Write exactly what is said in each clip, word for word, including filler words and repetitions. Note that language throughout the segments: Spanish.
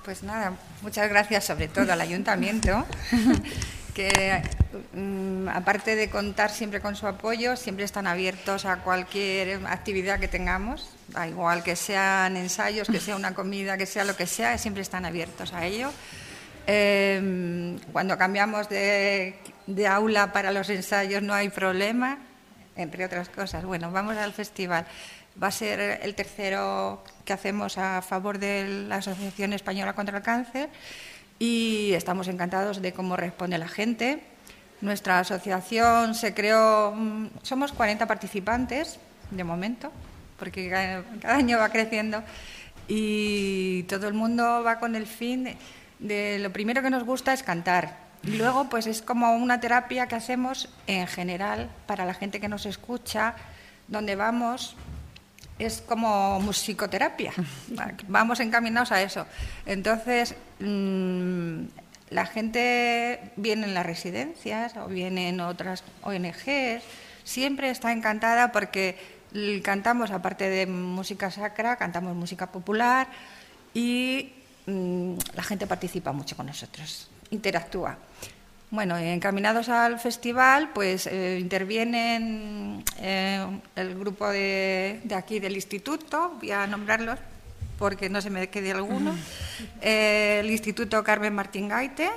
Pues nada, muchas gracias sobre todo al Ayuntamiento, que mm, aparte de contar siempre con su apoyo, siempre están abiertos a cualquier actividad que tengamos, da igual que sean ensayos, que sea una comida, que sea lo que sea, siempre están abiertos a ello. Eh, cuando cambiamos de, de aula para los ensayos no hay problema, entre otras cosas. Bueno, vamos al festival. Va a ser el tercero que hacemos a favor de la Asociación Española contra el Cáncer y estamos encantados de cómo responde la gente. Nuestra asociación se creó, somos cuarenta participantes de momento, porque cada año va creciendo y todo el mundo va con el fin de, de lo primero que nos gusta es cantar. Y luego pues es como una terapia que hacemos en general para la gente que nos escucha, donde vamos... Es como musicoterapia, vamos encaminados a eso. Entonces, mmm, la gente viene en las residencias o viene en otras O N Ges, siempre está encantada porque cantamos, aparte de música sacra, cantamos música popular y mmm, la gente participa mucho con nosotros, interactúa. Bueno, encaminados al festival, pues eh, intervienen eh, el grupo de, de aquí del instituto, voy a nombrarlos porque no se me quede alguno, eh, el Instituto Carmen Martín Gaite,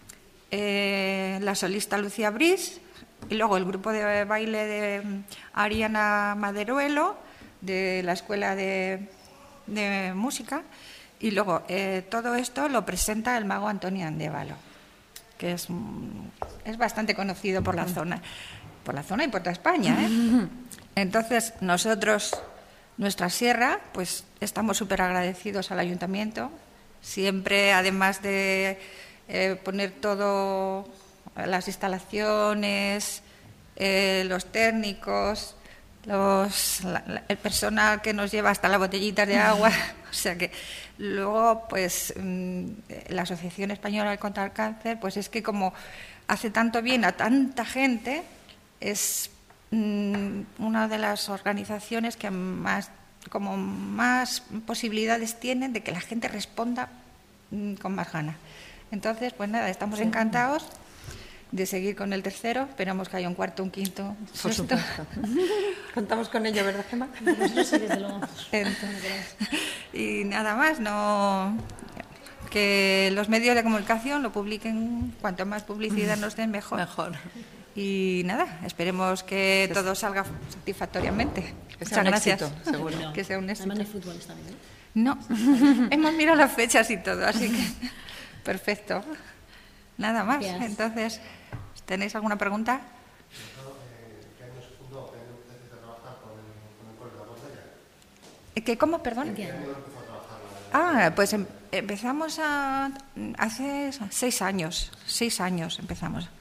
eh, la solista Lucía Briz y luego el grupo de baile de Ariana Maderuelo, de la Escuela de, de Música, y luego eh, todo esto lo presenta el mago Antonio Andévalo, que es, es bastante conocido por la zona, por la zona y por toda España, ¿eh? Entonces, nosotros, nuestra sierra, pues estamos súper agradecidos al Ayuntamiento. Siempre, además de eh, poner todo, las instalaciones, eh, los técnicos, los, la, la, el personal que nos lleva hasta las botellitas de agua, o sea que luego pues la Asociación Española contra el Cáncer pues es que como hace tanto bien a tanta gente, es mmm, una de las organizaciones que más como más posibilidades tienen de que la gente responda mmm, con más ganas. Entonces pues nada, estamos encantados de seguir con el tercero, esperamos que haya un cuarto, un quinto, un Por sexto. supuesto. Contamos con ello, ¿verdad, Gemma? Nosotros sí, desde luego. Entonces, y nada más, no que los medios de comunicación lo publiquen, cuanto más publicidad nos den, mejor. Mejor. Y nada, esperemos que todo salga satisfactoriamente. Que sea Muchas un gracias. éxito, seguro. No. Que sea un éxito. Además no hay fútbol esta vez, No, ¿no? hemos mirado las fechas y todo, así que perfecto. Nada más. Gracias. Entonces, ¿tenéis alguna pregunta? ¿Qué, ¿Cómo, perdón? Ah, pues em, empezamos a, hace seis años, seis años empezamos.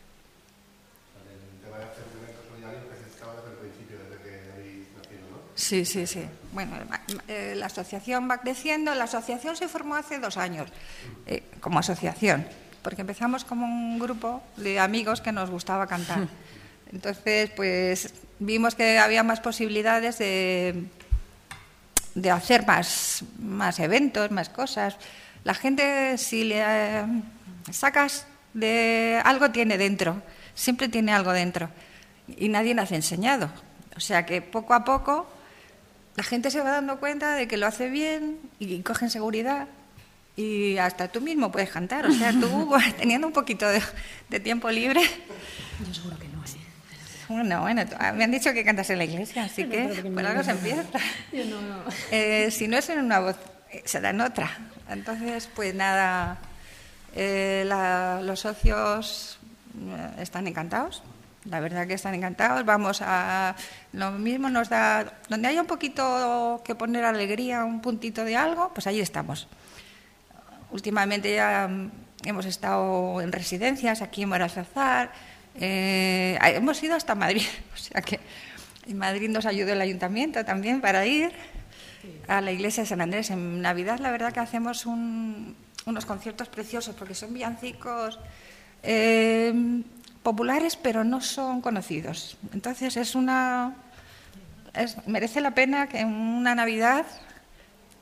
Sí, sí, sí. Bueno, eh, la asociación va creciendo. La asociación se formó hace dos años, eh, como asociación, porque empezamos como un grupo de amigos que nos gustaba cantar. Entonces, pues vimos que había más posibilidades de, de hacer más, más eventos, más cosas. La gente, si le eh, sacas de algo, tiene dentro, siempre tiene algo dentro. Y nadie nos ha enseñado. O sea que poco a poco la gente se va dando cuenta de que lo hace bien y cogen seguridad. Y hasta tú mismo puedes cantar. O sea, tú teniendo un poquito de, de tiempo libre. Yo seguro que no, sí. Bueno, bueno, me han dicho que cantas en la iglesia, así No, que pero que no, por algo no, se no. empieza. Yo no, no. Eh, si no es en una voz, eh, será en otra. Entonces, pues nada, eh, la, los socios eh, están encantados. La verdad que están encantados. Vamos a... Lo mismo nos da... Donde haya un poquito que poner alegría, un puntito de algo, pues ahí estamos. Últimamente ya hemos estado en residencias, aquí en Morazazar, eh, hemos ido hasta Madrid, o sea que en Madrid nos ayudó el ayuntamiento también para ir a la iglesia de San Andrés. En Navidad la verdad que hacemos un, unos conciertos preciosos porque son villancicos eh, populares pero no son conocidos. Entonces es una... Es, merece la pena que en una Navidad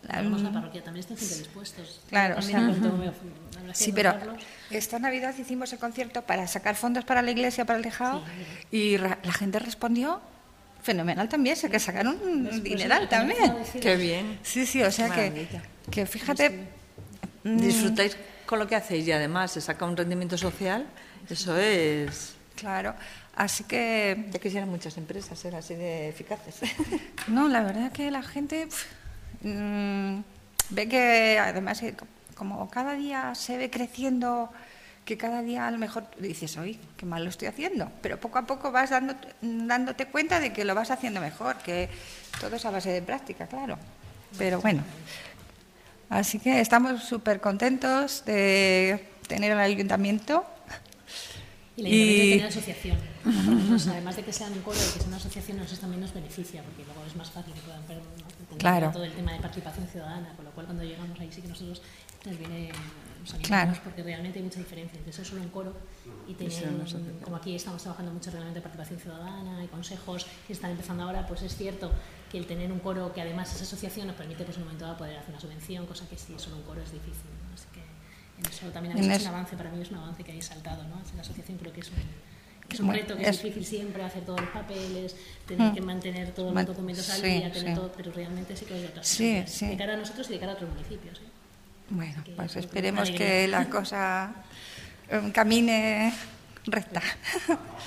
Vamos a la parroquia, también están siempre dispuestos. Claro, También o sea, en cuanto me- habrá que Sí, pero conocerlos. esta Navidad hicimos el concierto para sacar fondos para la iglesia, para el tejado, y ra- la gente respondió fenomenal también, sé que sacaron un Pues, dineral lo que me también. acaba de decir- Qué bien. Sí, sí, o sea que, Maravilla. que fíjate, mm, Disfrutáis con lo que hacéis y además se saca un rendimiento social. Eso es... claro, así que, Ya quisieran muchas empresas ser así de eficaces. no, la verdad que la gente pf, mm, ve que además que co- como cada día se ve creciendo, que cada día a lo mejor dices, oye, qué mal lo estoy haciendo, pero poco a poco vas dando, dándote cuenta de que lo vas haciendo mejor, que todo es a base de práctica, claro. Pero bueno, así que estamos súper contentos de tener el ayuntamiento. Y la Ayuntamiento Y- tiene asociación. Entonces, además de que sean un coro y que sea una asociación, a nosotros también nos beneficia, porque luego es más fácil que puedan ver, ¿no? Entender Claro. todo el tema de participación ciudadana, con lo cual cuando llegamos ahí sí que nosotros nos viene, nos animamos, Claro. porque realmente hay mucha diferencia entre ser solo un coro y tener, ser una asociación. como aquí estamos trabajando mucho reglamento de participación ciudadana y consejos que están empezando ahora, pues es cierto que el tener un coro que además es asociación nos permite pues en un momento dado poder hacer una subvención, cosa que si es solo un coro es difícil, ¿no? Así que en eso también En habéis eso- hecho un avance, para mí es un avance que hayáis saltado, ¿no? La asociación creo que es un, es un Bueno, reto que es, es- difícil siempre hacer todos los papeles, tener Mm. que mantener todos Man- los documentos al sí, día, tener sí. todo, pero realmente sí que hay otras Sí, cosas, sí. de cara a nosotros y de cara a otros municipios. ¿eh? Bueno, Que pues creo que esperemos alegría. que la cosa eh, camine recta.